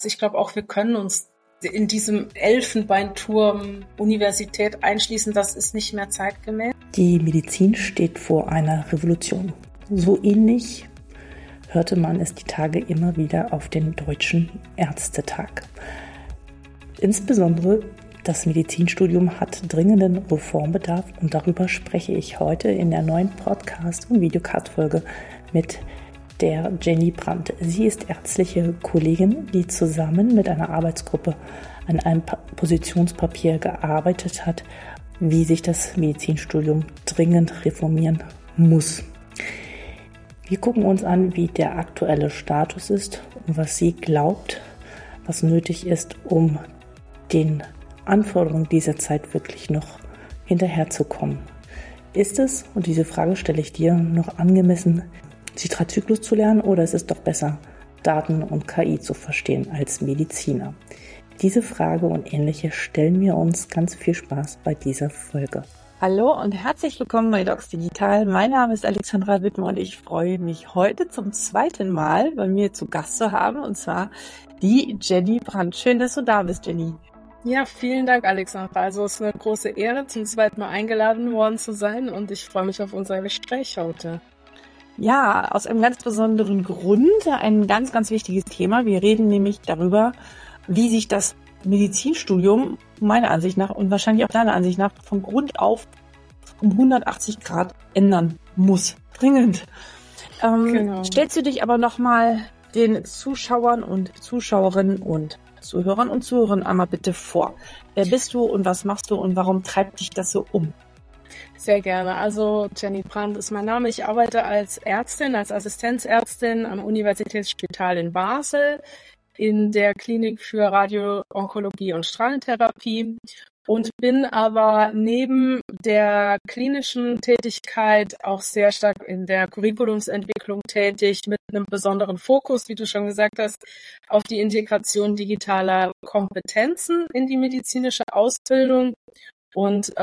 Ich glaube auch, wir können uns in diesem Elfenbeinturm Universität einschließen. Das ist nicht mehr zeitgemäß. Die Medizin steht vor einer Revolution. So ähnlich hörte man es die Tage immer wieder auf den Deutschen Ärztetag. Insbesondere das Medizinstudium hat dringenden Reformbedarf und darüber spreche ich heute in der neuen Podcast- und Videocast-Folge mit der Jenny Brandt. Sie ist ärztliche Kollegin, die zusammen mit einer Arbeitsgruppe an einem Positionspapier gearbeitet hat, wie sich das Medizinstudium dringend reformieren muss. Wir gucken uns an, wie der aktuelle Status ist und was sie glaubt, was nötig ist, um den Anforderungen dieser Zeit wirklich noch hinterherzukommen. Ist es, und diese Frage stelle ich dir, noch angemessen, Citral-Zyklus zu lernen, oder ist es doch besser, Daten und KI zu verstehen als Mediziner? Diese Frage und ähnliche stellen wir uns. Ganz viel Spaß bei dieser Folge. Hallo und herzlich willkommen bei Docs Digital. Mein Name ist Alexandra Wittmer und ich freue mich heute zum zweiten Mal bei mir zu Gast zu haben, und zwar die Jenny Brandt. Schön, dass du da bist, Jenny. Ja, vielen Dank, Alexandra. Also es ist eine große Ehre, zum zweiten Mal eingeladen worden zu sein, und ich freue mich auf unser Gespräch heute. Ja, aus einem ganz besonderen Grund, ein ganz, ganz wichtiges Thema. Wir reden nämlich darüber, wie sich das Medizinstudium meiner Ansicht nach und wahrscheinlich auch deiner Ansicht nach von Grund auf um 180 Grad ändern muss. Dringend. Genau. Stellst du dich aber nochmal den Zuschauern und Zuschauerinnen und Zuhörern und Zuhörern einmal bitte vor. Wer bist du und was machst du und warum treibt dich das so um? Sehr gerne. Also Jenny Brandt ist mein Name. Ich arbeite als Ärztin, als Assistenzärztin am Universitätsspital in Basel in der Klinik für Radio-Onkologie und Strahlentherapie und bin aber neben der klinischen Tätigkeit auch sehr stark in der Curriculumsentwicklung tätig, mit einem besonderen Fokus, wie du schon gesagt hast, auf die Integration digitaler Kompetenzen in die medizinische Ausbildung. Und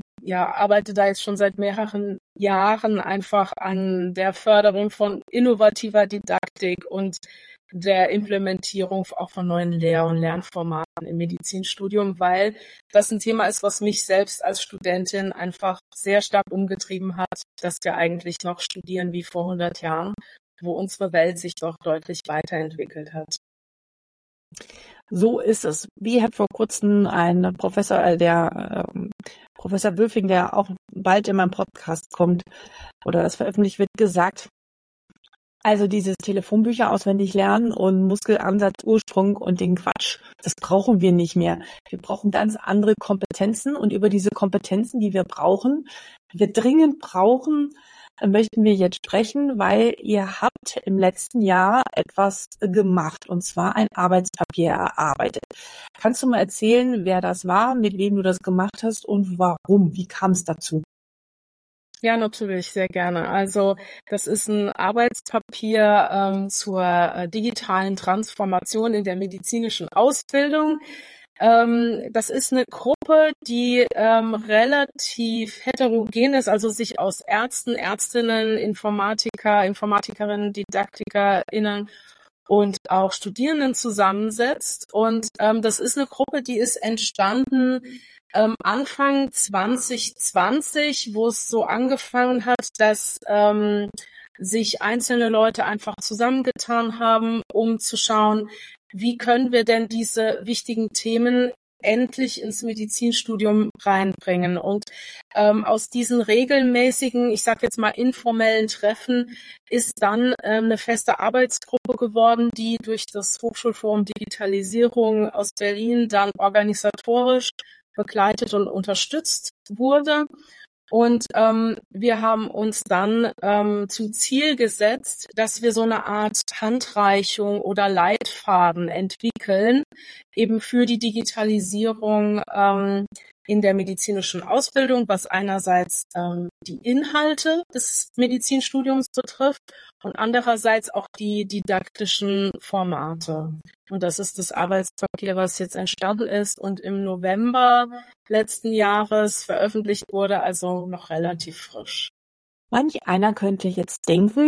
arbeite da jetzt schon seit mehreren Jahren einfach an der Förderung von innovativer Didaktik und der Implementierung auch von neuen Lehr- und Lernformaten im Medizinstudium, weil das ein Thema ist, was mich selbst als Studentin einfach sehr stark umgetrieben hat, dass wir eigentlich noch studieren wie vor 100 Jahren, wo unsere Welt sich doch deutlich weiterentwickelt hat. So ist es. Wie hat vor kurzem ein Professor, Professor Böfing, der auch bald in meinem Podcast kommt oder das veröffentlicht wird, gesagt, also dieses Telefonbücher auswendig lernen und Muskelansatz, Ursprung und den Quatsch, das brauchen wir nicht mehr. Wir brauchen ganz andere Kompetenzen, und über diese Kompetenzen, die wir dringend brauchen, möchten wir jetzt sprechen, weil ihr habt im letzten Jahr etwas gemacht, und zwar ein Arbeitspapier erarbeitet. Kannst du mal erzählen, wer das war, mit wem du das gemacht hast und warum? Wie kam es dazu? Ja, natürlich, sehr gerne. Also das ist ein Arbeitspapier zur digitalen Transformation in der medizinischen Ausbildung. Das ist eine Gruppe, die relativ heterogen ist, also sich aus Ärzten, Ärztinnen, Informatikerinnen, DidaktikerInnen und auch Studierenden zusammensetzt. Und das ist eine Gruppe, die ist entstanden Anfang 2020, wo es so angefangen hat, dass sich einzelne Leute einfach zusammengetan haben, um zu schauen, wie können wir denn diese wichtigen Themen endlich ins Medizinstudium reinbringen. Und aus diesen regelmäßigen, ich sage jetzt mal informellen Treffen, ist dann eine feste Arbeitsgruppe geworden, die durch das Hochschulforum Digitalisierung aus Berlin dann organisatorisch begleitet und unterstützt wurde. Und wir haben uns dann zum Ziel gesetzt, dass wir so eine Art Handreichung oder Leitfaden entwickeln, eben für die Digitalisierung in der medizinischen Ausbildung, was einerseits die Inhalte des Medizinstudiums betrifft und andererseits auch die didaktischen Formate. Und das ist das Arbeitspapier, was jetzt entstanden ist und im November letzten Jahres veröffentlicht wurde, also noch relativ frisch. Manch einer könnte jetzt denken,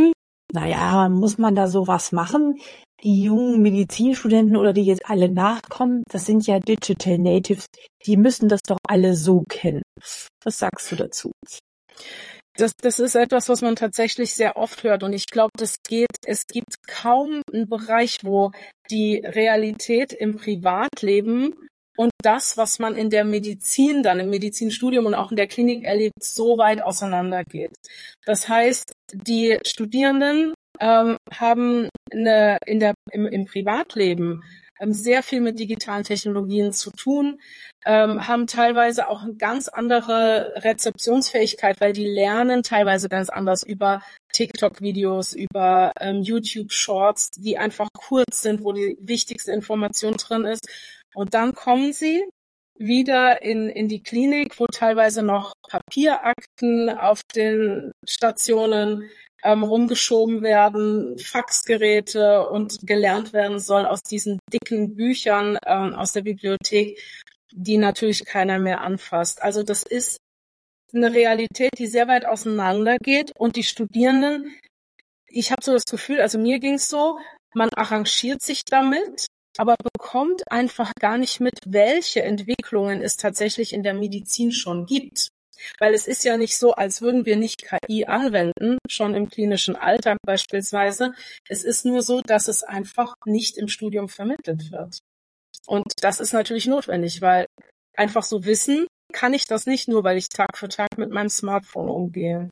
naja, muss man da sowas machen? Die jungen Medizinstudenten oder die jetzt alle nachkommen, das sind ja Digital Natives, die müssen das doch alle so kennen. Was sagst du dazu? Das ist etwas, was man tatsächlich sehr oft hört. Und ich glaube, es gibt kaum einen Bereich, wo die Realität im Privatleben und das, was man in der Medizin, dann im Medizinstudium und auch in der Klinik erlebt, so weit auseinandergeht. Das heißt, die Studierenden haben im Privatleben sehr viel mit digitalen Technologien zu tun, haben teilweise auch eine ganz andere Rezeptionsfähigkeit, weil die lernen teilweise ganz anders über TikTok-Videos, über YouTube-Shorts, die einfach kurz sind, wo die wichtigste Information drin ist. Und dann kommen sie wieder in die Klinik, wo teilweise noch Papierakten auf den Stationen rumgeschoben werden, Faxgeräte und gelernt werden soll aus diesen dicken Büchern aus der Bibliothek, die natürlich keiner mehr anfasst. Also das ist eine Realität, die sehr weit auseinander geht und die Studierenden, ich habe so das Gefühl, also mir ging es so, man arrangiert sich damit, aber bekommt einfach gar nicht mit, welche Entwicklungen es tatsächlich in der Medizin schon gibt. Weil es ist ja nicht so, als würden wir nicht KI anwenden, schon im klinischen Alltag beispielsweise. Es ist nur so, dass es einfach nicht im Studium vermittelt wird. Und das ist natürlich notwendig, weil einfach so wissen kann ich das nicht nur, weil ich Tag für Tag mit meinem Smartphone umgehe.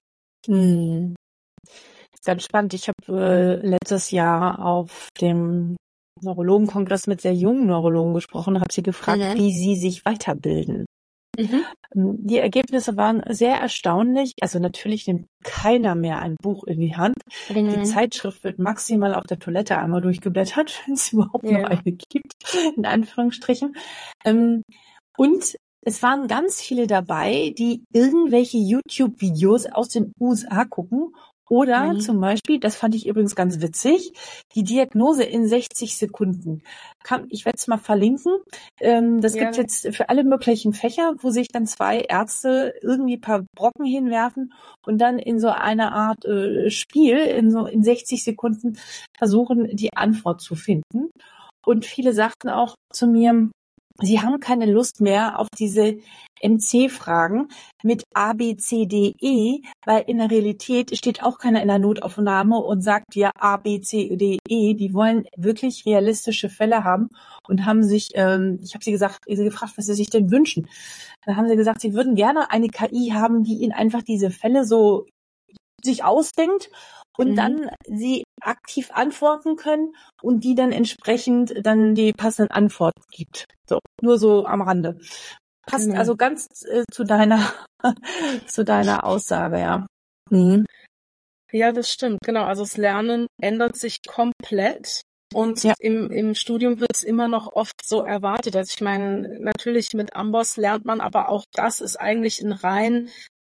Ganz spannend. Ich habe letztes Jahr auf dem Neurologenkongress mit sehr jungen Neurologen gesprochen, habe sie gefragt, wie sie sich weiterbilden. Die Ergebnisse waren sehr erstaunlich. Also natürlich nimmt keiner mehr ein Buch in die Hand. Die Zeitschrift wird maximal auf der Toilette einmal durchgeblättert, wenn es überhaupt noch eine gibt, in Anführungsstrichen. Und es waren ganz viele dabei, die irgendwelche YouTube-Videos aus den USA gucken. Oder zum Beispiel, das fand ich übrigens ganz witzig, die Diagnose in 60 Sekunden. Ich werde es mal verlinken. Das gibt jetzt für alle möglichen Fächer, wo sich dann zwei Ärzte irgendwie ein paar Brocken hinwerfen und dann in so einer Art Spiel in 60 Sekunden versuchen, die Antwort zu finden. Und viele sagten auch zu mir, sie haben keine Lust mehr auf diese MC-Fragen mit A, B, C, D, E, weil in der Realität steht auch keiner in der Notaufnahme und sagt ja A, B, C, D, E. Die wollen wirklich realistische Fälle haben und haben sich, ich habe sie gefragt, was sie sich denn wünschen. Dann haben sie gesagt, sie würden gerne eine KI haben, die ihnen einfach diese Fälle so sich ausdenkt und dann sie aktiv antworten können und die dann entsprechend dann die passenden Antworten gibt. So, nur so am Rande. Passt also ganz zu deiner Aussage, ja. Ja, das stimmt, genau. Also das Lernen ändert sich komplett. Und im Studium wird es immer noch oft so erwartet. Also ich meine, natürlich mit Amboss lernt man, aber auch das ist eigentlich ein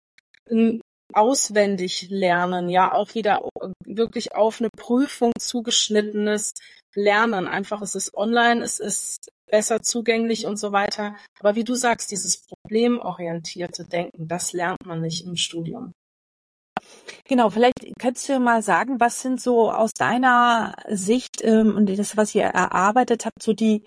auswendig lernen, ja, auch wieder wirklich auf eine Prüfung zugeschnittenes Lernen. Einfach, es ist online, es ist besser zugänglich und so weiter. Aber wie du sagst, dieses problemorientierte Denken, das lernt man nicht im Studium. Genau, vielleicht könntest du mal sagen, was sind so aus deiner Sicht und das, was ihr erarbeitet habt, so die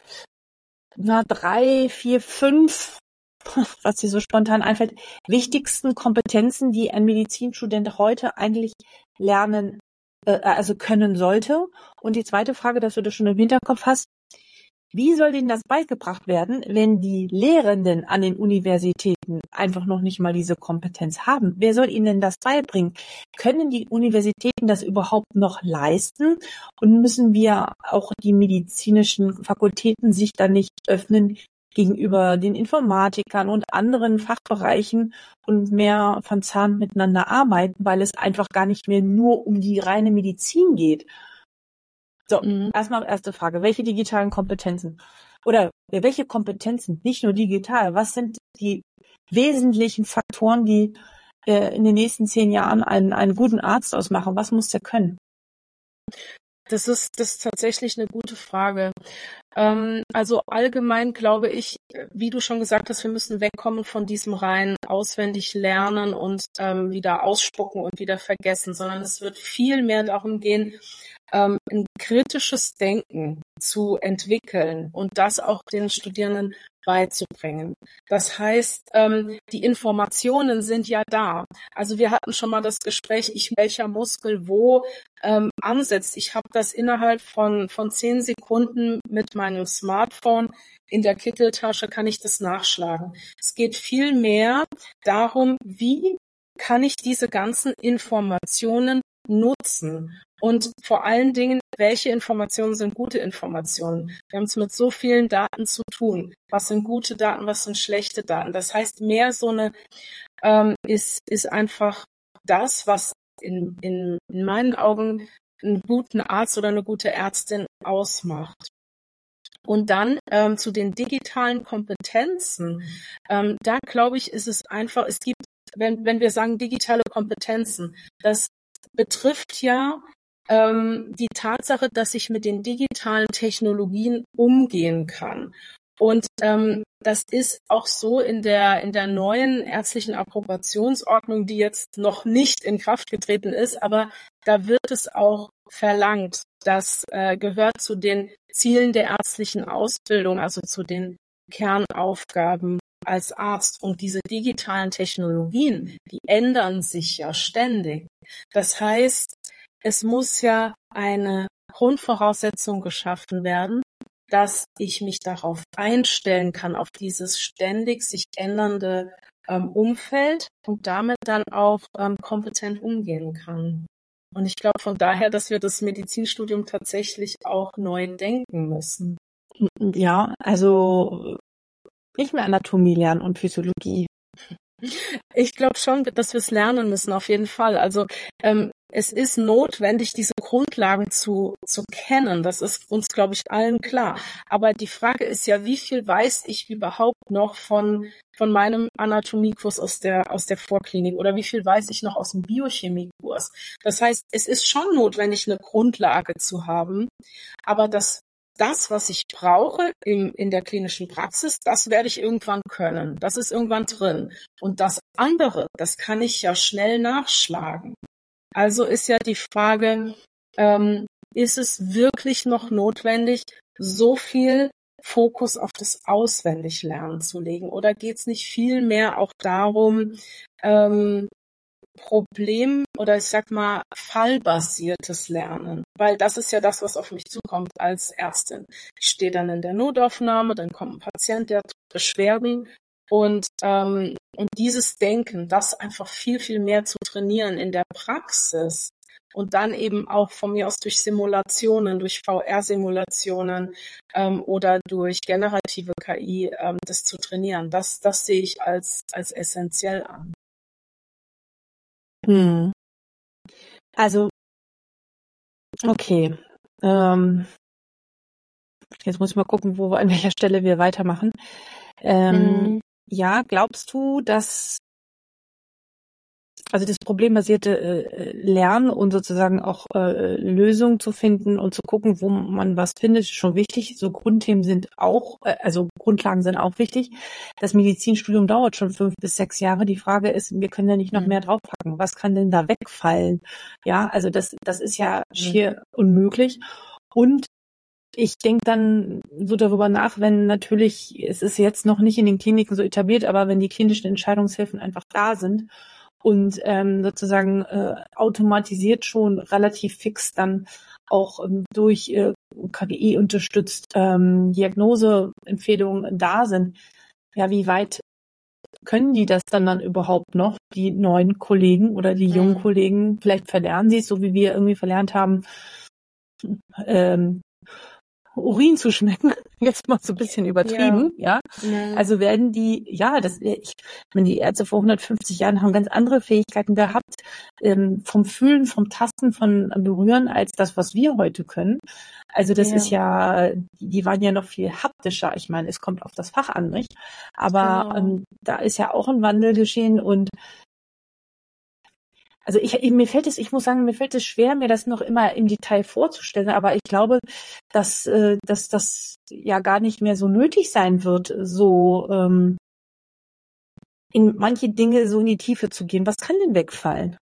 3, 4, 5, was dir so spontan einfällt, wichtigsten Kompetenzen, die ein Medizinstudent heute eigentlich lernen, also können sollte. Und die zweite Frage, dass du das schon im Hinterkopf hast, wie soll denen das beigebracht werden, wenn die Lehrenden an den Universitäten einfach noch nicht mal diese Kompetenz haben? Wer soll ihnen denn das beibringen? Können die Universitäten das überhaupt noch leisten? Und müssen wir auch die medizinischen Fakultäten sich dann nicht öffnen gegenüber den Informatikern und anderen Fachbereichen und mehr verzahnt miteinander arbeiten, weil es einfach gar nicht mehr nur um die reine Medizin geht? So, erstmal erste Frage. Welche digitalen Kompetenzen? Oder welche Kompetenzen, nicht nur digital, was sind die wesentlichen Faktoren, die in den nächsten 10 Jahren einen guten Arzt ausmachen? Was muss der können? Das ist tatsächlich eine gute Frage. Also allgemein glaube ich, wie du schon gesagt hast, wir müssen wegkommen von diesem rein auswendig lernen und wieder ausspucken und wieder vergessen, sondern es wird viel mehr darum gehen, ein kritisches Denken zu entwickeln und das auch den Studierenden beizubringen. Das heißt, die Informationen sind ja da. Also wir hatten schon mal das Gespräch, welcher Muskel wo ansetzt. Ich habe das innerhalb von 10 Sekunden mit meinem Smartphone in der Kitteltasche, kann ich das nachschlagen. Es geht viel mehr darum, wie kann ich diese ganzen Informationen nutzen? Und vor allen Dingen, welche Informationen sind gute Informationen? Wir haben es mit so vielen Daten zu tun. Was sind gute Daten, was sind schlechte Daten? Das heißt, mehr so eine ist einfach das, was in meinen Augen einen guten Arzt oder eine gute Ärztin ausmacht. Und dann zu den digitalen Kompetenzen. Da glaube ich, ist es einfach, es gibt, wenn wir sagen digitale Kompetenzen, das betrifft ja die Tatsache, dass ich mit den digitalen Technologien umgehen kann. Und das ist auch so in der neuen ärztlichen Approbationsordnung, die jetzt noch nicht in Kraft getreten ist, aber da wird es auch verlangt. Das gehört zu den Zielen der ärztlichen Ausbildung, also zu den Kernaufgaben als Arzt. Und diese digitalen Technologien, die ändern sich ja ständig. Das heißt, es muss ja eine Grundvoraussetzung geschaffen werden, dass ich mich darauf einstellen kann, auf dieses ständig sich ändernde Umfeld und damit dann auch kompetent umgehen kann. Und ich glaube von daher, dass wir das Medizinstudium tatsächlich auch neu denken müssen. Ja, also nicht mehr Anatomie lernen und Physiologie. Ich glaube schon, dass wir es lernen müssen, auf jeden Fall. Also es ist notwendig, diese Grundlagen zu kennen. Das ist uns, glaube ich, allen klar. Aber die Frage ist ja, wie viel weiß ich überhaupt noch von meinem Anatomiekurs aus der Vorklinik oder wie viel weiß ich noch aus dem Biochemiekurs? Das heißt, es ist schon notwendig, eine Grundlage zu haben. Aber das, was ich brauche in der klinischen Praxis, das werde ich irgendwann können. Das ist irgendwann drin. Und das andere, das kann ich ja schnell nachschlagen. Also ist ja die Frage, ist es wirklich noch notwendig, so viel Fokus auf das Auswendiglernen zu legen? Oder geht es nicht viel mehr auch darum, Problem- oder ich sag mal fallbasiertes Lernen? Weil das ist ja das, was auf mich zukommt als Ärztin. Ich stehe dann in der Notaufnahme, dann kommt ein Patient, der hat Beschwerden. Und dieses Denken, das einfach viel, viel mehr zu trainieren in der Praxis und dann eben auch von mir aus durch Simulationen, durch VR-Simulationen oder durch generative KI das zu trainieren, das sehe ich als essentiell an. Also, okay. Jetzt muss ich mal gucken, an welcher Stelle wir weitermachen. Ja, glaubst du, dass also das problembasierte Lernen und sozusagen auch Lösungen zu finden und zu gucken, wo man was findet, ist schon wichtig. So Grundthemen sind auch, also Grundlagen sind auch wichtig. Das Medizinstudium dauert schon 5 bis 6 Jahre. Die Frage ist, wir können ja nicht noch mehr draufpacken. Was kann denn da wegfallen? Ja, also das ist ja schier unmöglich. Und ich denke dann so darüber nach, wenn natürlich, es ist jetzt noch nicht in den Kliniken so etabliert, aber wenn die klinischen Entscheidungshilfen einfach da sind und sozusagen automatisiert schon relativ fix dann auch durch KGI unterstützt Diagnoseempfehlungen da sind, ja, wie weit können die das dann überhaupt noch, die neuen Kollegen oder die jungen Kollegen? Vielleicht verlernen sie es, so wie wir irgendwie verlernt haben, Urin zu schmecken, jetzt mal so ein bisschen übertrieben, ja. Also werden die, wenn die Ärzte vor 150 Jahren haben ganz andere Fähigkeiten gehabt, vom Fühlen, vom Tasten, von Berühren, als das, was wir heute können. Also das ist ja, die waren ja noch viel haptischer. Ich meine, es kommt auf das Fach an, nicht? Aber da ist ja auch ein Wandel geschehen und Also ich muss sagen, mir fällt es schwer, mir das noch immer im Detail vorzustellen, aber ich glaube, dass das ja gar nicht mehr so nötig sein wird, so in manche Dinge so in die Tiefe zu gehen. Was kann denn wegfallen?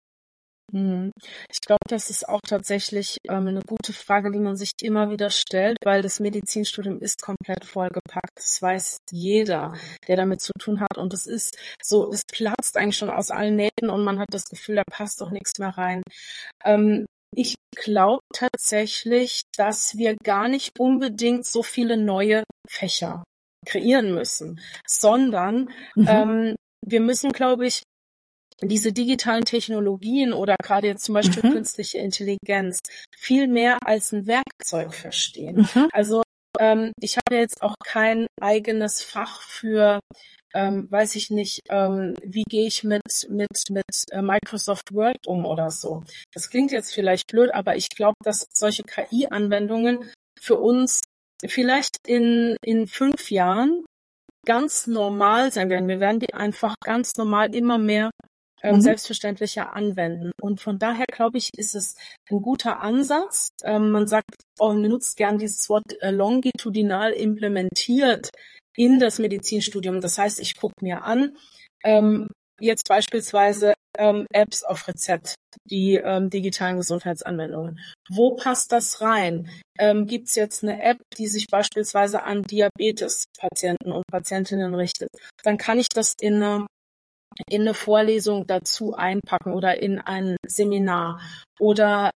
Ich glaube, das ist auch tatsächlich eine gute Frage, die man sich immer wieder stellt, weil das Medizinstudium ist komplett vollgepackt. Das weiß jeder, der damit zu tun hat. Und es ist so, es platzt eigentlich schon aus allen Nähten und man hat das Gefühl, da passt doch nichts mehr rein. Ich glaube tatsächlich, dass wir gar nicht unbedingt so viele neue Fächer kreieren müssen, sondern wir müssen, glaube ich, diese digitalen Technologien oder gerade jetzt zum Beispiel künstliche Intelligenz viel mehr als ein Werkzeug verstehen. Also ich habe jetzt auch kein eigenes Fach für, weiß ich nicht, wie gehe ich mit Microsoft Word um oder so. Das klingt jetzt vielleicht blöd, aber ich glaube, dass solche KI-Anwendungen für uns vielleicht in 5 Jahren ganz normal sein werden. Wir werden die einfach ganz normal immer mehr selbstverständlicher anwenden. Und von daher, glaube ich, ist es ein guter Ansatz. Man sagt, man nutzt gern dieses Wort longitudinal implementiert in das Medizinstudium. Das heißt, ich gucke mir an, jetzt beispielsweise Apps auf Rezept, die digitalen Gesundheitsanwendungen. Wo passt das rein? Gibt es jetzt eine App, die sich beispielsweise an Diabetespatienten und Patientinnen richtet? Dann kann ich das in eine Vorlesung dazu einpacken oder in ein Seminar oder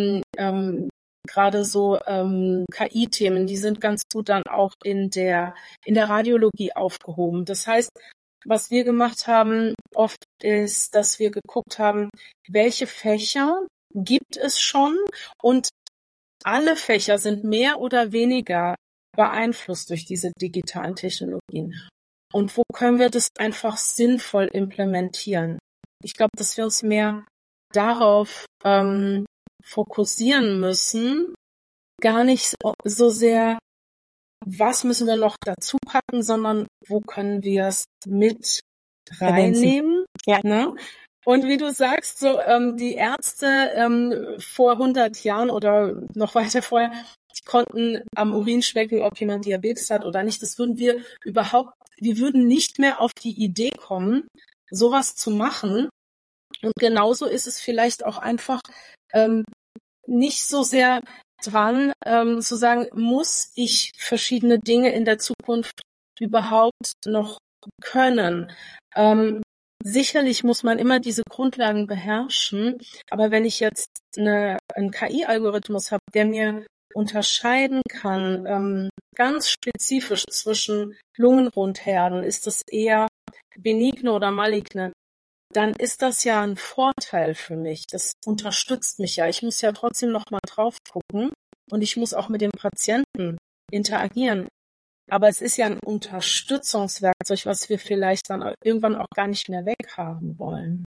gerade so KI-Themen, die sind ganz gut dann auch in der Radiologie aufgehoben. Das heißt, was wir gemacht haben oft ist, dass wir geguckt haben, welche Fächer gibt es schon und alle Fächer sind mehr oder weniger beeinflusst durch diese digitalen Technologien. Und wo können wir das einfach sinnvoll implementieren? Ich glaube, dass wir uns mehr darauf fokussieren müssen, gar nicht so sehr, was müssen wir noch dazu packen, sondern wo können wir es mit reinnehmen. Ja. Ne? Und wie du sagst, so die Ärzte vor 100 Jahren oder noch weiter vorher, die konnten am Urin schmecken, ob jemand Diabetes hat oder nicht. Das würden wir würden nicht mehr auf die Idee kommen, sowas zu machen. Und genauso ist es vielleicht auch einfach nicht so sehr dran, zu sagen, muss ich verschiedene Dinge in der Zukunft überhaupt noch können. Sicherlich muss man immer diese Grundlagen beherrschen, aber wenn ich jetzt einen KI-Algorithmus habe, der mir unterscheiden kann, ganz spezifisch zwischen Lungenrundherden, ist das eher benigne oder maligne, dann ist das ja ein Vorteil für mich. Das unterstützt mich ja. Ich muss ja trotzdem noch mal drauf gucken und ich muss auch mit dem Patienten interagieren. Aber es ist ja ein Unterstützungswerkzeug, was wir vielleicht dann irgendwann auch gar nicht mehr weghaben wollen.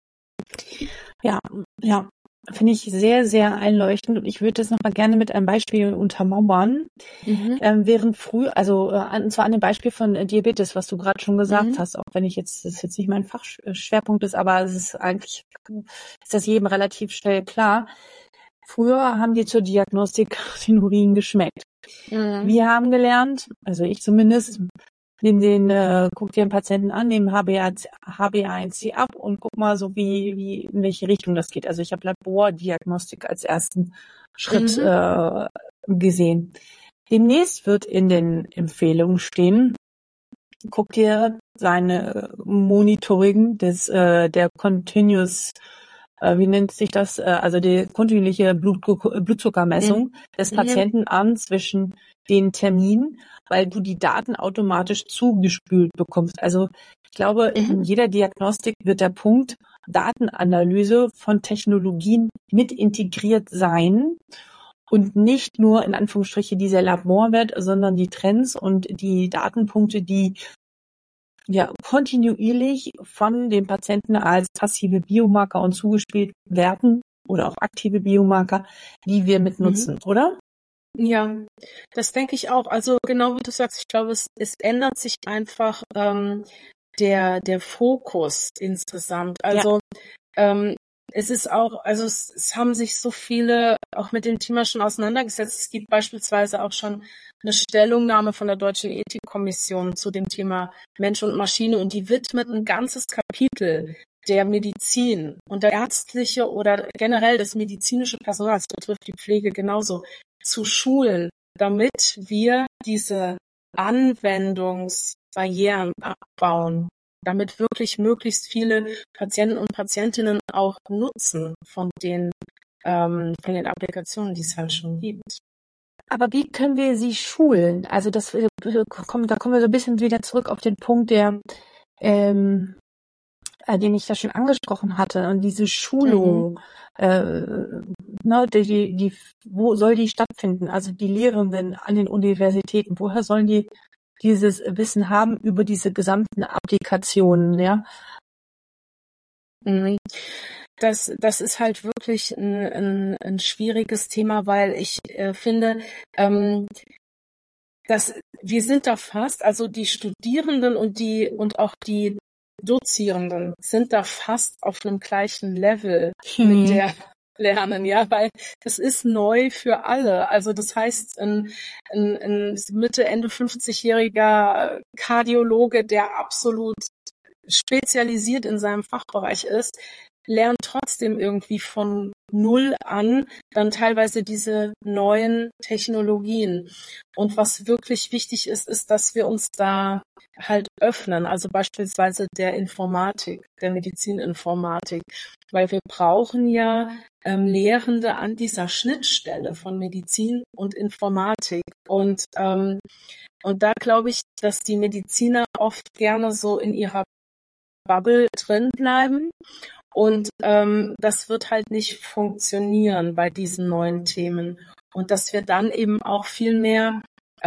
Ja, finde ich sehr, sehr einleuchtend und ich würde das nochmal gerne mit einem Beispiel untermauern. Während und zwar an dem Beispiel von Diabetes, was du gerade schon gesagt hast, auch wenn das jetzt nicht mein Fachschwerpunkt ist, aber es ist eigentlich, ist das jedem relativ schnell klar. Früher haben die zur Diagnostik den Urin geschmeckt. Wir haben gelernt, also ich zumindest, guck dir den Patienten an, nehmen HbA1c ab und guck mal so, wie in welche Richtung das geht. Also ich habe Labordiagnostik als ersten Schritt gesehen. Demnächst wird in den Empfehlungen stehen, guck dir seine Monitoring der Continuous, wie nennt sich das, also die kontinuierliche Blutzuckermessung des Patienten an zwischen den Terminen, weil du die Daten automatisch zugespült bekommst. Also ich glaube, in jeder Diagnostik wird der Punkt Datenanalyse von Technologien mit integriert sein und nicht nur in Anführungsstriche dieser Laborwert, sondern die Trends und die Datenpunkte, die ja kontinuierlich von den Patienten als passive Biomarker und zugespielt werden oder auch aktive Biomarker, die wir mit nutzen, oder? Ja, das denke ich auch. Also genau wie du sagst, ich glaube, es ändert sich einfach der Fokus insgesamt. Also es ist auch, also es haben sich so viele auch mit dem Thema schon auseinandergesetzt. Es gibt beispielsweise auch schon eine Stellungnahme von der Deutschen Ethikkommission zu dem Thema Mensch und Maschine, und die widmet ein ganzes Kapitel der Medizin und der ärztliche oder generell das medizinische Personal, das betrifft die Pflege genauso, zu schulen, damit wir diese Anwendungsbarrieren abbauen, damit wirklich möglichst viele Patienten und Patientinnen auch Nutzen von den Applikationen, die es halt schon gibt. Aber wie können wir sie schulen? Also da kommen wir so ein bisschen wieder zurück auf den Punkt, den ich da schon angesprochen hatte, und diese Schulung, wo soll die stattfinden? Also die Lehrenden an den Universitäten, woher sollen die dieses Wissen haben über diese gesamten Applikationen, ja? Das ist halt wirklich ein schwieriges Thema, weil ich finde, dass wir sind da fast, also die Studierenden und auch die Dozierenden sind da fast auf einem gleichen Level mit der Lernen, ja, weil das ist neu für alle. Also das heißt, ein Mitte, Ende 50-jähriger Kardiologe, der absolut spezialisiert in seinem Fachbereich ist, lernt trotzdem irgendwie von Null an dann teilweise diese neuen Technologien. Und was wirklich wichtig ist, ist, dass wir uns da halt öffnen, also beispielsweise der Informatik, der Medizininformatik, weil wir brauchen ja Lehrende an dieser Schnittstelle von Medizin und Informatik. Und da glaube ich, dass die Mediziner oft gerne so in ihrer Bubble drin bleiben. Und das wird halt nicht funktionieren bei diesen neuen Themen. Und dass wir dann eben auch viel mehr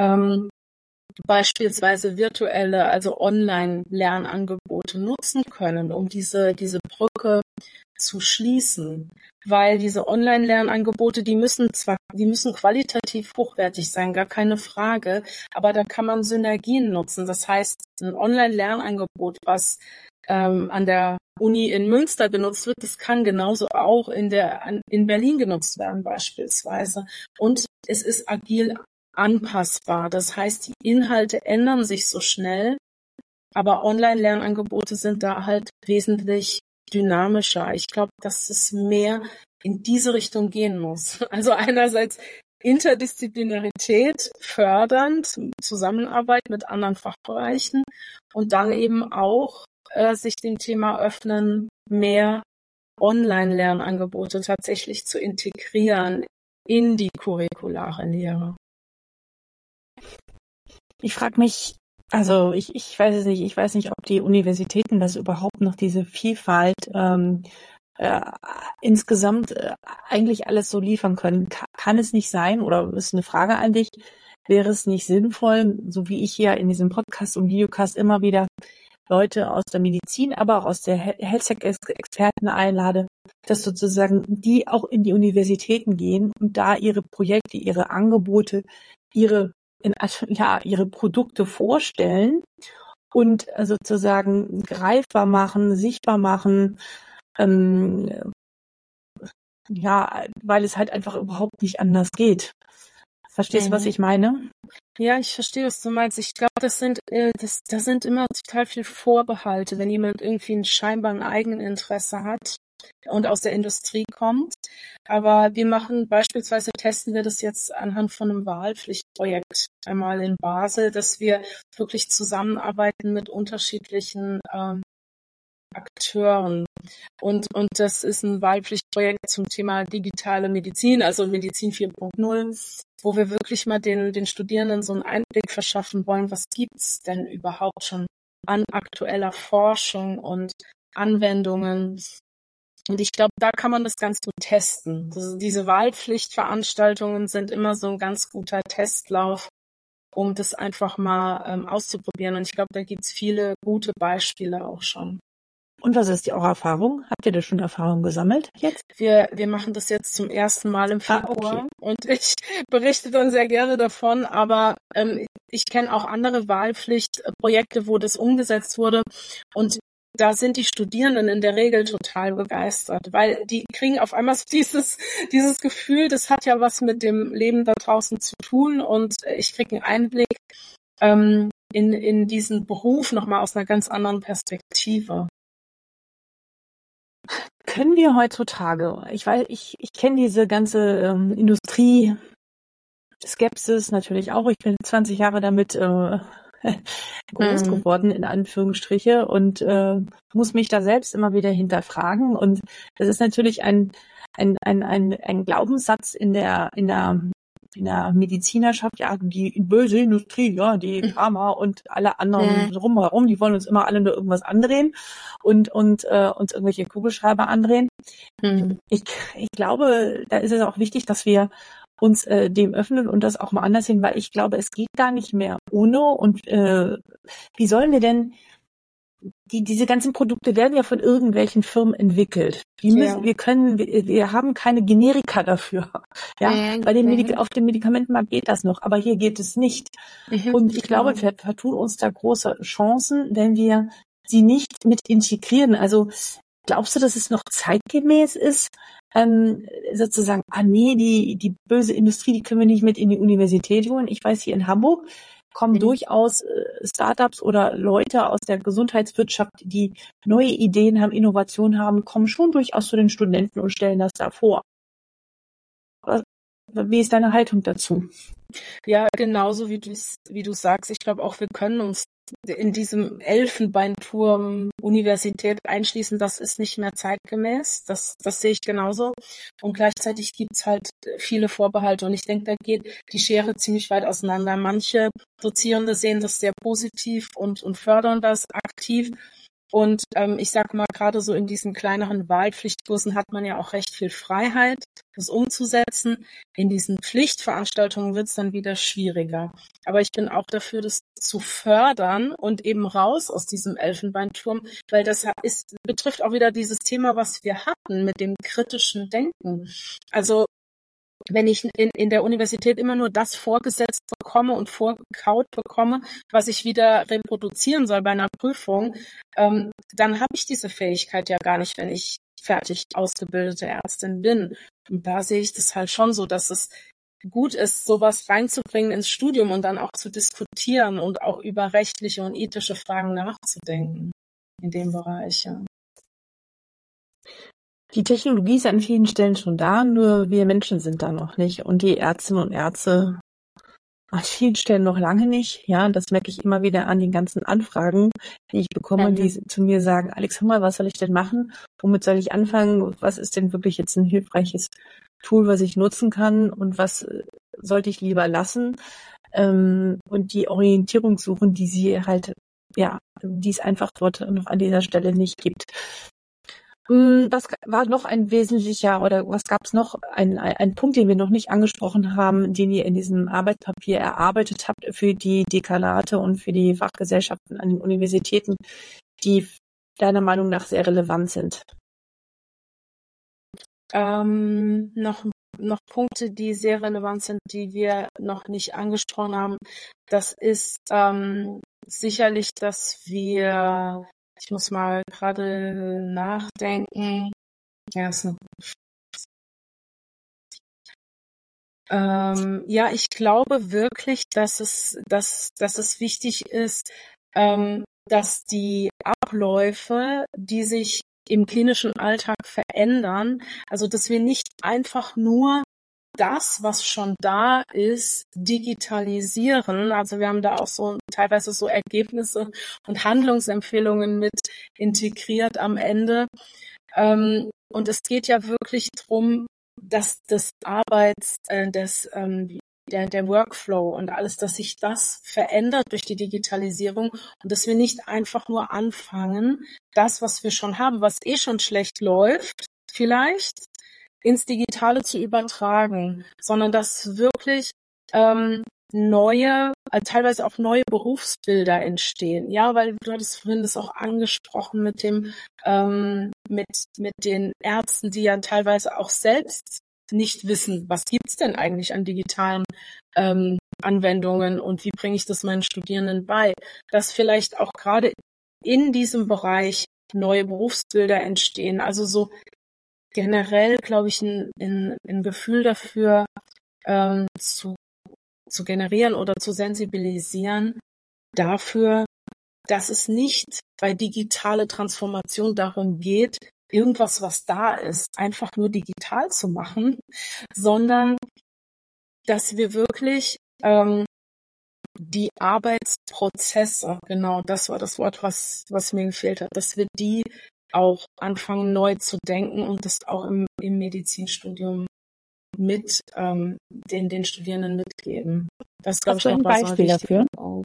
beispielsweise virtuelle, also Online-Lernangebote nutzen können, um diese Brücke zu schließen. Weil diese Online-Lernangebote, die müssen qualitativ hochwertig sein, gar keine Frage. Aber da kann man Synergien nutzen. Das heißt, ein Online-Lernangebot, was an der Uni in Münster genutzt wird, das kann genauso auch in Berlin genutzt werden beispielsweise. Und es ist agil anpassbar. Das heißt, die Inhalte ändern sich so schnell, aber Online-Lernangebote sind da halt wesentlich dynamischer. Ich glaube, dass es mehr in diese Richtung gehen muss. Also einerseits Interdisziplinarität fördernd, Zusammenarbeit mit anderen Fachbereichen und dann eben auch sich dem Thema öffnen, mehr Online-Lernangebote tatsächlich zu integrieren in die curriculare Lehre. Ich frage mich, also ich weiß es nicht, ich weiß nicht, ob die Universitäten das überhaupt noch diese Vielfalt insgesamt eigentlich alles so liefern können. Kann es nicht sein, oder ist eine Frage an dich, wäre es nicht sinnvoll, so wie ich hier in diesem Podcast und Videocast immer wieder Leute aus der Medizin, aber auch aus der Health-Tech-Experten einlade, dass sozusagen die auch in die Universitäten gehen und da ihre Projekte, ihre Angebote, ihre Produkte vorstellen und sozusagen greifbar machen, sichtbar machen, weil es halt einfach überhaupt nicht anders geht. Verstehst du, was ich meine? Ja, ich verstehe, was du meinst. Ich glaube, da sind immer total viel Vorbehalte, wenn jemand irgendwie scheinbar ein Eigeninteresse hat und aus der Industrie kommt. Aber beispielsweise testen wir das jetzt anhand von einem Wahlpflichtprojekt einmal in Basel, dass wir wirklich zusammenarbeiten mit unterschiedlichen Akteuren. Und das ist ein Wahlpflichtprojekt zum Thema digitale Medizin, also Medizin 4.0, wo wir wirklich mal den Studierenden so einen Einblick verschaffen wollen, was gibt's denn überhaupt schon an aktueller Forschung und Anwendungen. Und ich glaube, da kann man das ganz gut testen. Diese Wahlpflichtveranstaltungen sind immer so ein ganz guter Testlauf, um das einfach mal auszuprobieren. Und ich glaube, da gibt's viele gute Beispiele auch schon. Und was ist eure Erfahrung? Habt ihr da schon Erfahrung gesammelt jetzt? Wir machen das jetzt zum ersten Mal im Februar. Okay. Und ich berichte dann sehr gerne davon, aber ich kenne auch andere Wahlpflichtprojekte, wo das umgesetzt wurde. Und da sind die Studierenden in der Regel total begeistert, weil die kriegen auf einmal so dieses Gefühl, das hat ja was mit dem Leben da draußen zu tun und ich kriege einen Einblick in diesen Beruf nochmal aus einer ganz anderen Perspektive. Können wir heutzutage, ich kenne diese ganze Industrie-Skepsis natürlich auch, ich bin 20 Jahre damit groß geworden, in Anführungsstriche, und muss mich da selbst immer wieder hinterfragen. Und das ist natürlich ein Glaubenssatz in der Medizinerschaft, ja, die böse Industrie, ja, die Pharma und alle anderen drumherum, die wollen uns immer alle nur irgendwas andrehen und uns irgendwelche Kugelschreiber andrehen. Ich glaube, da ist es auch wichtig, dass wir uns dem öffnen und das auch mal anders sehen, weil ich glaube, es geht gar nicht mehr ohne. Und wie sollen wir denn diese ganzen Produkte werden ja von irgendwelchen Firmen entwickelt. Wir haben keine Generika dafür. Ja, auf dem Medikamentenmarkt geht das noch, aber hier geht es nicht. Und ich glaube, wir vertun uns da große Chancen, wenn wir sie nicht mit integrieren. Also glaubst du, dass es noch zeitgemäß ist, sozusagen, die böse Industrie, die können wir nicht mit in die Universität holen? Ich weiß, hier in Hamburg kommen durchaus Startups oder Leute aus der Gesundheitswirtschaft, die neue Ideen haben, Innovationen haben, kommen schon durchaus zu den Studenten und stellen das da vor. Wie ist deine Haltung dazu? Ja, genauso wie du sagst. Ich glaube auch, wir können uns in diesem Elfenbeinturm Universität einschließen. Das ist nicht mehr zeitgemäß. Das sehe ich genauso. Und gleichzeitig gibt's halt viele Vorbehalte. Und ich denke, da geht die Schere ziemlich weit auseinander. Manche Dozierende sehen das sehr positiv und fördern das aktiv. Und ich sag mal, gerade so in diesen kleineren Wahlpflichtkursen hat man ja auch recht viel Freiheit, das umzusetzen. In diesen Pflichtveranstaltungen wird's dann wieder schwieriger. Aber ich bin auch dafür, das zu fördern und eben raus aus diesem Elfenbeinturm, weil das betrifft auch wieder dieses Thema, was wir hatten mit dem kritischen Denken. Also wenn ich in der Universität immer nur das vorgesetzt bekomme und vorgekaut bekomme, was ich wieder reproduzieren soll bei einer Prüfung, dann habe ich diese Fähigkeit ja gar nicht, wenn ich fertig ausgebildete Ärztin bin. Und da sehe ich das halt schon so, dass es gut ist, sowas reinzubringen ins Studium und dann auch zu diskutieren und auch über rechtliche und ethische Fragen nachzudenken in dem Bereich, ja. Die Technologie ist an vielen Stellen schon da, nur wir Menschen sind da noch nicht. Und die Ärztinnen und Ärzte an vielen Stellen noch lange nicht. Ja, das merke ich immer wieder an den ganzen Anfragen, die ich bekomme, die zu mir sagen, Alex, hör mal, was soll ich denn machen? Womit soll ich anfangen? Was ist denn wirklich jetzt ein hilfreiches Tool, was ich nutzen kann? Und was sollte ich lieber lassen? Und die Orientierung suchen, die sie halt, ja, die es einfach dort noch an dieser Stelle nicht gibt. Was war noch ein wesentlicher oder was gab es noch ein Punkt, den wir noch nicht angesprochen haben, den ihr in diesem Arbeitspapier erarbeitet habt für die Dekanate und für die Fachgesellschaften an den Universitäten, die deiner Meinung nach sehr relevant sind? Noch Punkte, die sehr relevant sind, die wir noch nicht angesprochen haben. Das ist sicherlich, dass wir ich muss mal gerade nachdenken. Ja, ich glaube wirklich, dass es wichtig ist, dass die Abläufe, die sich im klinischen Alltag verändern, also dass wir nicht einfach nur das, was schon da ist, digitalisieren. Also wir haben da auch so teilweise so Ergebnisse und Handlungsempfehlungen mit integriert am Ende. Und es geht ja wirklich darum, dass das der Workflow und alles, dass sich das verändert durch die Digitalisierung und dass wir nicht einfach nur anfangen, das, was wir schon haben, was schon schlecht läuft, vielleicht ins Digitale zu übertragen, sondern dass wirklich teilweise auch neue Berufsbilder entstehen. Ja, weil du hattest vorhin das auch angesprochen mit dem mit den Ärzten, die ja teilweise auch selbst nicht wissen, was gibt's denn eigentlich an digitalen Anwendungen und wie bringe ich das meinen Studierenden bei, dass vielleicht auch gerade in diesem Bereich neue Berufsbilder entstehen. Also so generell, glaube ich, ein Gefühl dafür zu generieren oder zu sensibilisieren dafür, dass es nicht bei digitale Transformation darum geht, irgendwas, was da ist, einfach nur digital zu machen, sondern dass wir wirklich die Arbeitsprozesse, genau, das war das Wort, was mir gefehlt hat, dass wir die auch anfangen neu zu denken und das auch im Medizinstudium mit den Studierenden mitgeben. Das glaube Hast ich du ein noch was Beispiel dafür?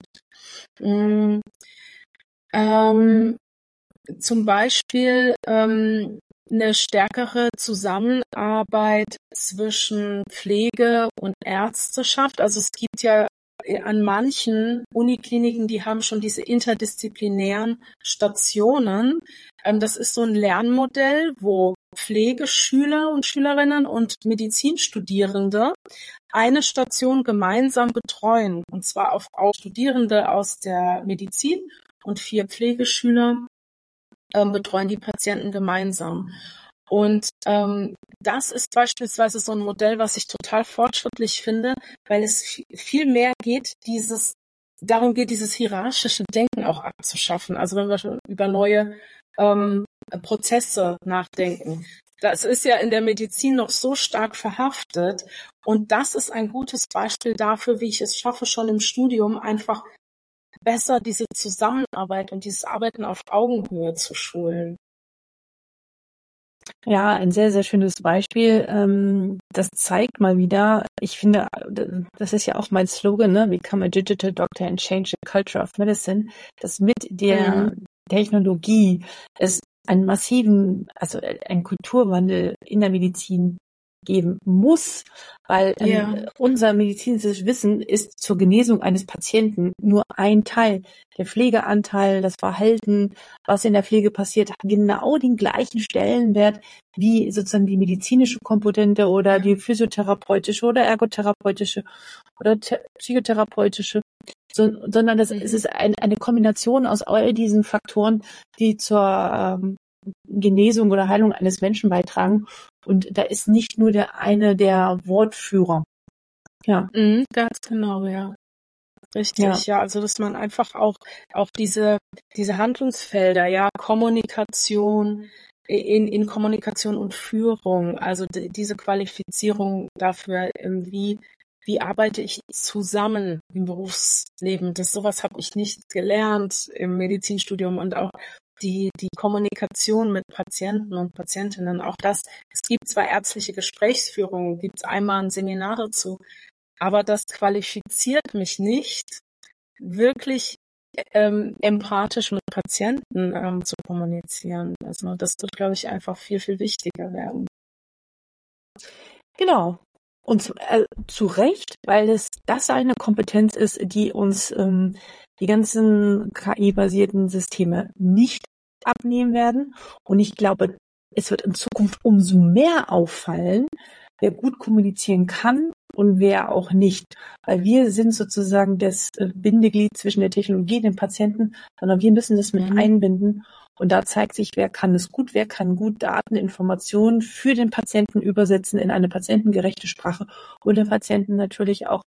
Zum Beispiel eine stärkere Zusammenarbeit zwischen Pflege und Ärzteschaft. Also es gibt ja an manchen Unikliniken, die haben schon diese interdisziplinären Stationen. Das ist so ein Lernmodell, wo Pflegeschüler und Schülerinnen und Medizinstudierende eine Station gemeinsam betreuen. Und zwar auch Studierende aus der Medizin und 4 Pflegeschüler betreuen die Patienten gemeinsam. Und das ist beispielsweise so ein Modell, was ich total fortschrittlich finde, weil es viel mehr darum geht, dieses hierarchische Denken auch abzuschaffen. Also wenn wir schon über neue Prozesse nachdenken. Das ist ja in der Medizin noch so stark verhaftet. Und das ist ein gutes Beispiel dafür, wie ich es schaffe, schon im Studium einfach besser diese Zusammenarbeit und dieses Arbeiten auf Augenhöhe zu schulen. Ja, ein sehr, sehr schönes Beispiel. Das zeigt mal wieder, ich finde, das ist ja auch mein Slogan, ne? Become a Digital Doctor and Change the Culture of Medicine, dass mit der Technologie es einen massiven, also einen Kulturwandel in der Medizin geben muss, weil unser medizinisches Wissen ist zur Genesung eines Patienten nur ein Teil. Der Pflegeanteil, das Verhalten, was in der Pflege passiert, hat genau den gleichen Stellenwert wie sozusagen die medizinische Komponente oder die physiotherapeutische oder ergotherapeutische oder psychotherapeutische, sondern es ist eine Kombination aus all diesen Faktoren, die zur Genesung oder Heilung eines Menschen beitragen. Und da ist nicht nur der eine der Wortführer. Ja. Ganz genau, ja. Richtig, ja. Also, dass man einfach auch diese Handlungsfelder, ja, Kommunikation, in Kommunikation und Führung, also diese Qualifizierung dafür, wie arbeite ich zusammen im Berufsleben? Sowas habe ich nicht gelernt im Medizinstudium und auch die Kommunikation mit Patienten und Patientinnen, auch das, es gibt zwar ärztliche Gesprächsführung, gibt es einmal ein Seminar dazu, aber das qualifiziert mich nicht, wirklich empathisch mit Patienten zu kommunizieren. Also das wird, glaube ich, einfach viel, viel wichtiger werden. Genau. Und zu Recht, weil das eine Kompetenz ist, die uns die ganzen KI-basierten Systeme nicht abnehmen werden. Und ich glaube, es wird in Zukunft umso mehr auffallen, wer gut kommunizieren kann und wer auch nicht. Weil wir sind sozusagen das Bindeglied zwischen der Technologie und dem Patienten, sondern wir müssen das mit einbinden. Und da zeigt sich, wer kann es gut, wer kann gut Daten, Informationen für den Patienten übersetzen in eine patientengerechte Sprache und den Patienten natürlich auch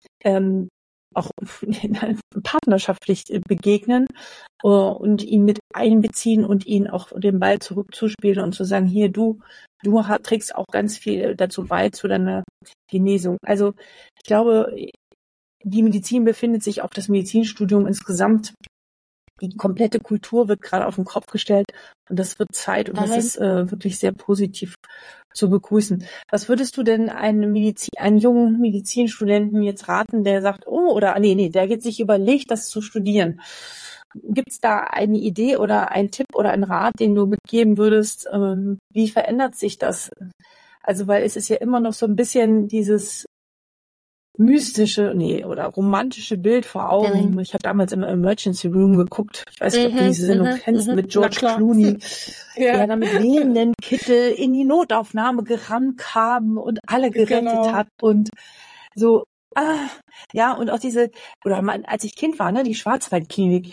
partnerschaftlich begegnen und ihn mit einbeziehen und ihn auch den Ball zurückzuspielen und zu sagen, hier, du trägst auch ganz viel dazu bei, zu deiner Genesung. Also ich glaube, die Medizin befindet sich, auch das Medizinstudium insgesamt, die komplette Kultur wird gerade auf den Kopf gestellt und das wird Zeit und das ist wirklich sehr positiv zu begrüßen. Was würdest du denn einen jungen Medizinstudenten jetzt raten, der sagt, der jetzt sich überlegt, das zu studieren? Gibt es da eine Idee oder einen Tipp oder einen Rat, den du mitgeben würdest? Wie verändert sich das? Also, weil es ist ja immer noch so ein bisschen dieses mystische, oder romantische Bild vor Augen. Ich habe damals im Emergency Room geguckt. Ich weiß nicht, ob du diese Sendung kennst, mit George Clooney, der dann mit wehenden Kittel in die Notaufnahme gerannt kam und alle gerettet hat und so, und auch als ich Kind war, die Schwarzwaldklinik,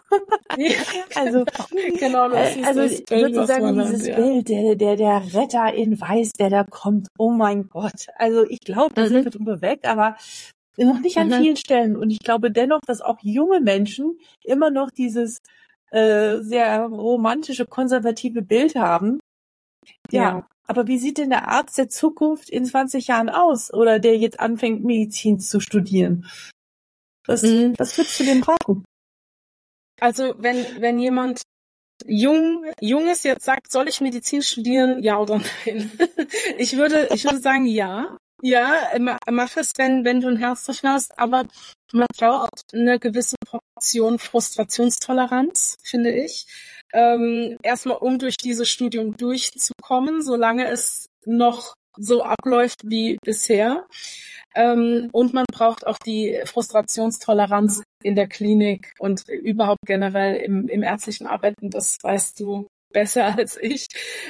Also, genau, das ist also das Bild, sozusagen dieses Bild, der Retter in Weiß, der da kommt. Oh mein Gott. Also ich glaube, da sind wir drüber weg, aber noch nicht an vielen Stellen. Und ich glaube dennoch, dass auch junge Menschen immer noch dieses sehr romantische, konservative Bild haben. Ja. Aber wie sieht denn der Arzt der Zukunft in 20 Jahren aus? Oder der jetzt anfängt, Medizin zu studieren? Was würdest du dem raten? Also wenn jemand Junges jetzt sagt, soll ich Medizin studieren, ja oder nein? Ich würde sagen, ja. Ja, mach es, wenn du ein Herz dafür hast, aber man braucht eine gewisse Portion Frustrationstoleranz, finde ich. Erstmal, um durch dieses Studium durchzukommen, solange es noch so abläuft wie bisher. Und man braucht auch die Frustrationstoleranz in der Klinik und überhaupt generell im ärztlichen Arbeiten, das weißt du besser als ich,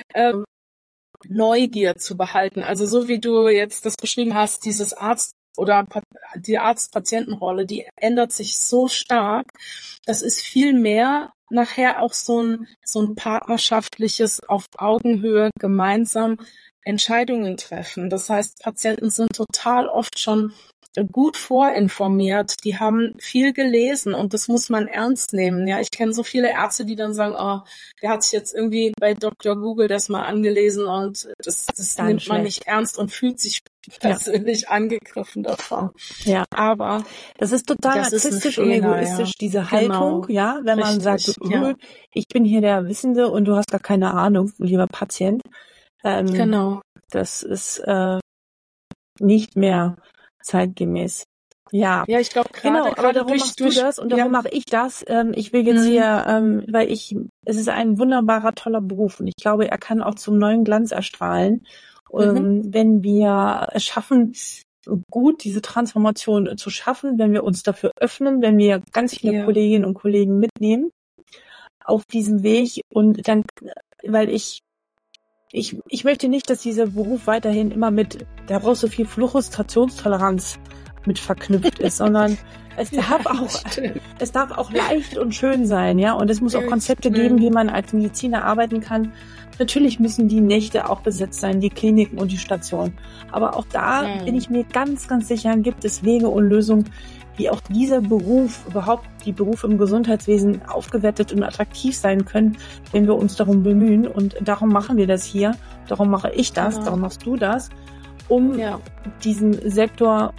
Neugier zu behalten. Also so wie du jetzt das beschrieben hast, dieses Arzt oder die Arzt-Patienten-Rolle, die ändert sich so stark. Das ist viel mehr nachher auch so ein partnerschaftliches, auf Augenhöhe gemeinsam Entscheidungen treffen. Das heißt, Patienten sind total oft schon gut vorinformiert. Die haben viel gelesen und das muss man ernst nehmen. Ja, ich kenne so viele Ärzte, die dann sagen, oh, der hat sich jetzt irgendwie bei Dr. Google das mal angelesen und das nimmt man nicht ernst und fühlt sich persönlich angegriffen davon. Ja, aber das ist total narzisstisch und egoistisch, diese Haltung, ja, wenn man sagt, ich bin hier der Wissende und du hast gar keine Ahnung, lieber Patient. Genau. Das ist nicht mehr zeitgemäß. Ja, ich glaube gerade aber darum machst du das und darum mache ich das. Ich will jetzt hier, weil es ist ein wunderbarer, toller Beruf und ich glaube, er kann auch zum neuen Glanz erstrahlen, wenn wir es schaffen, gut diese Transformation zu schaffen, wenn wir uns dafür öffnen, wenn wir ganz viele Kolleginnen und Kollegen mitnehmen auf diesem Weg und dann, weil ich möchte nicht, dass dieser Beruf weiterhin immer da brauchst du viel Frustrationstoleranz mit verknüpft ist, sondern es darf auch leicht und schön sein, ja, und es muss auch Konzepte geben, wie man als Mediziner arbeiten kann. Natürlich müssen die Nächte auch besetzt sein, die Kliniken und die Stationen. Aber auch da bin ich mir ganz, ganz sicher, gibt es Wege und Lösungen, wie auch dieser Beruf, überhaupt die Berufe im Gesundheitswesen aufgewertet und attraktiv sein können, wenn wir uns darum bemühen. Und darum machen wir das hier. Darum mache ich das, darum machst du das, um diesem Sektor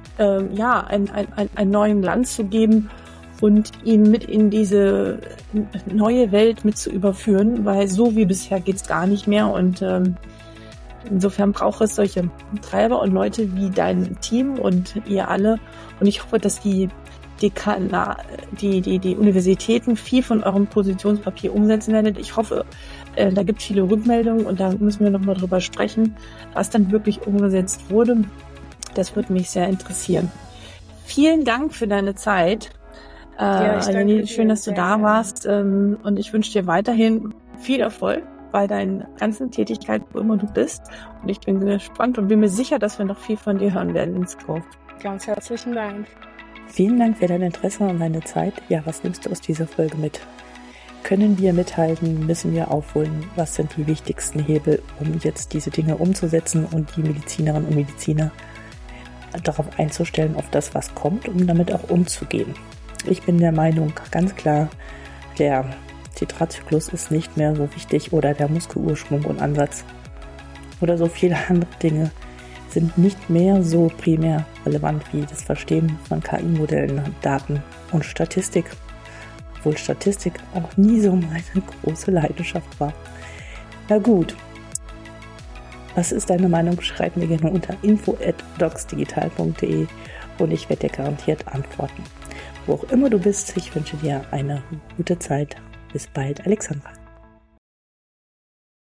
einen neuen Glanz zu geben und ihn mit in diese neue Welt mit zu überführen, weil so wie bisher geht's gar nicht mehr und insofern braucht es solche Treiber und Leute wie dein Team und ihr alle und ich hoffe, dass die Universitäten viel von eurem Positionspapier umsetzen werdet. Ich hoffe, da gibt es viele Rückmeldungen und da müssen wir nochmal drüber sprechen, was dann wirklich umgesetzt wurde. Das würde mich sehr interessieren. Vielen Dank für deine Zeit. Jenny, schön, dass du da warst. Und ich wünsche dir weiterhin viel Erfolg bei deinen ganzen Tätigkeiten, wo immer du bist. Und ich bin sehr gespannt und bin mir sicher, dass wir noch viel von dir hören werden in Zukunft. Ganz herzlichen Dank. Vielen Dank für dein Interesse und deine Zeit. Ja, was nimmst du aus dieser Folge mit? Können wir mithalten? Müssen wir aufholen? Was sind die wichtigsten Hebel, um jetzt diese Dinge umzusetzen und die Medizinerinnen und Mediziner darauf einzustellen, auf das, was kommt, um damit auch umzugehen? Ich bin der Meinung, ganz klar, der Zitratzyklus ist nicht mehr so wichtig oder der Muskelursprung und Ansatz oder so viele andere Dinge sind nicht mehr so primär relevant wie das Verstehen von KI-Modellen, Daten und Statistik, obwohl Statistik auch nie so meine große Leidenschaft war. Na gut, was ist deine Meinung? Schreib mir gerne unter info@docsdigital.de und ich werde dir garantiert antworten. Wo auch immer du bist, ich wünsche dir eine gute Zeit. Bis bald, Alexandra.